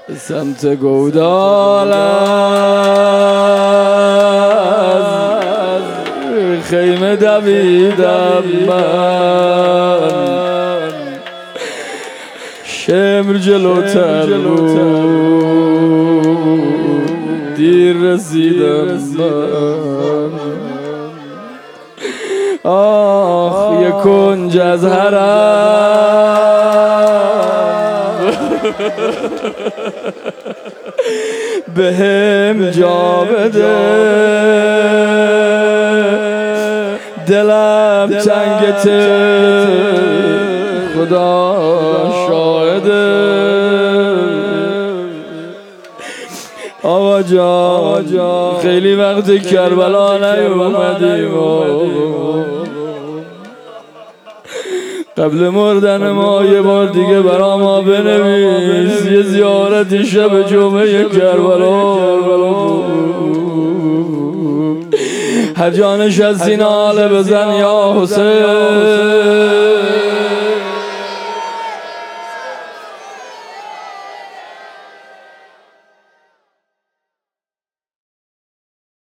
سمت گودال از خیمه دویدم من، شمر جلوتر بود دیر رسیدم من. آخ یک کنج از حرم بهم جا بده، دلم تنگته خدا شاهده. آقا جان خیلی وقت کربلا نیومدیم، قبل مردن ما یه بار دیگه برا ما بنویس یه زیارت شب جمعه کربلا. هر جا نشستی ناله بزن یا حسین.